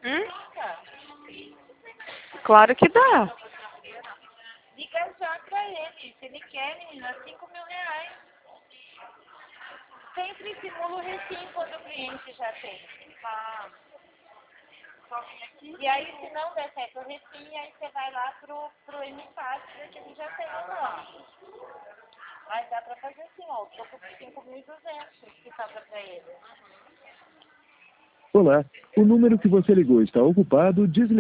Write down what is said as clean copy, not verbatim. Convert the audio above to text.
Claro que dá. Liga já pra ele. Se ele quer, menina, R$5.000. Sempre simula o recim quando o cliente já tem. E aí, se não der certo o recim, aí você vai lá pro MFAS, que ele já tem o nome. Mas dá pra fazer assim, ó, o troco por 5.200 que sobra pra ele. Olá, o número que você ligou está ocupado, desligue.